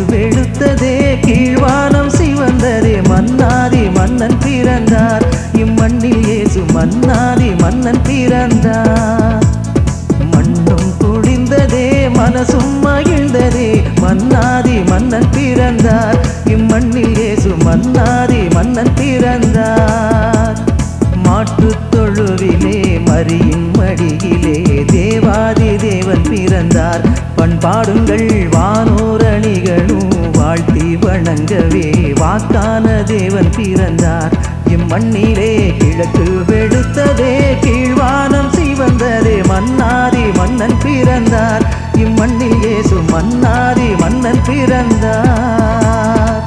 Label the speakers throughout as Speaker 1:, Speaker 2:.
Speaker 1: வெளுத்ததே கீழ்வானம் சிவந்ததே மன்னாதி மன்னன் பிறந்தார் இம்மண்ணில் இயேசு மன்னாதி மன்னன் பிறந்தார் மண்ணும் குளிர்ந்ததே மனசும் மகிழ்ந்ததே மன்னாதி மன்னன் பிறந்தார் இம்மண்ணில் இயேசு மன்னாதி மன்னன் பிறந்தார் மாட்டுத் தொழுவிலே மரியின் மடியிலே தேவாதி தேவன் பிறந்தார் பண்பாடுங்கள் வானோரணிகளும் வாழ்த்தி வணங்கவே வாக்கான தேவன் பிறந்தார் இம்மண்ணிலே கிழக்கு வெளுத்ததே கீழ்வானம் சிவந்ததே மன்னாதி மன்னன் பிறந்தார் இம்மண்ணில் இயேசு மன்னாதி மன்னன் பிறந்தார்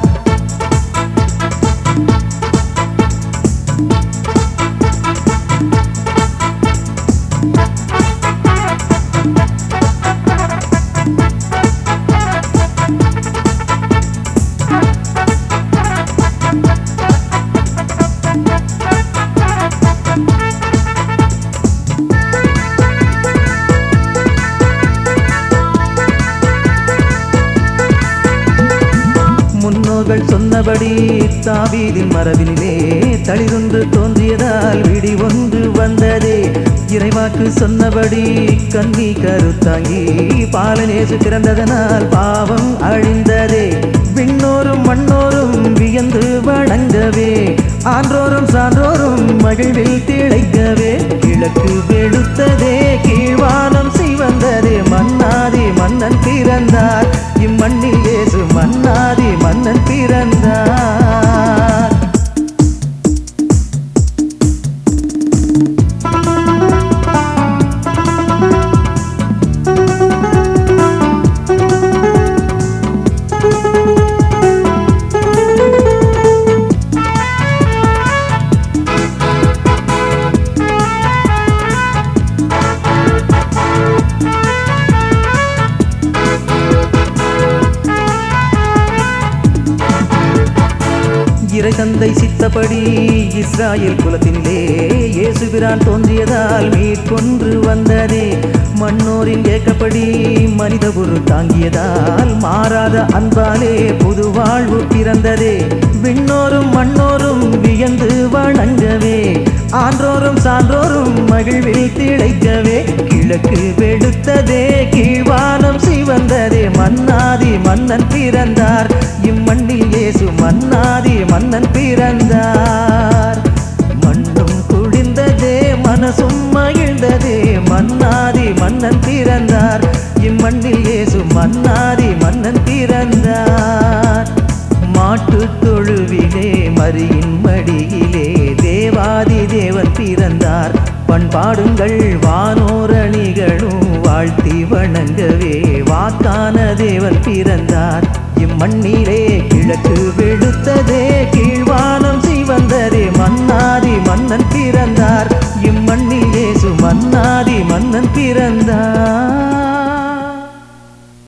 Speaker 1: முன்னோர்கள் சொன்னபடி தாவீதின் மரபினிலே தளிரொன்று தோன்றியதால் விடி ஒன்று வந்ததே இறைவாக்கு சொன்னபடி கன்னி கருத்தாங்கி பாலனேசு பிறந்ததனால் பாவம் அழிந்ததே விண்ணோரும் மண்ணோரும் வியந்து வணங்கவே ஆன்றோரும் சான்றோரும் மகிழ்வில் திளைக்கவே கிழக்கு வெளுத்ததே கீழ்வானம் சிவந்ததே மன்னாதி மன்னன் பிறந்தார் இம்மண்ணில் இயேசு மன்னாதி மன்னன் பிறந்தார் இறை தந்தை சித்தப்படி இஸ்ராயேல் குலத்தினிலே இயேசுபிரான் தோன்றியதால் மீட்கொன்று வந்ததே மன்னோரின் ஏக்கப்படி மனித குரு தாங்கியதால் மாறாத அன்பாலே புது வாழ்வு பிறந்ததே விண்ணோரும் மண்ணோரும் வியந்து வணங்கவே ஆன்றோரும் சான்றோரும் மகிழ்வில் திளைக்கவே கிழக்கு வெளுத்ததே கீழ்வானம் சிவந்ததே மன்னாதி மன்னன் பிறந்தார் இம்மண்ணில் இயேசு மன்னாதி மன்னன் பிறந்தார் மண்ணும் குளிர்ந்ததே மனசும் மகிழ்ந்ததே மன்னாதி மன்னன் பிறந்தார் இம்மண்ணில் இயேசு மன்னாதி மன்னன் பிறந்தார் மாட்டுத் தொழுவிலே மரியின் மடியிலே தேவாதி தேவன் பிறந்தார் பண்பாடுங்கள் வானோரணிகளும் வாழ்த்தி வணங்கவே வாக்கான தேவன் பிறந்தார் இம்மண்ணிலே கிழக்கு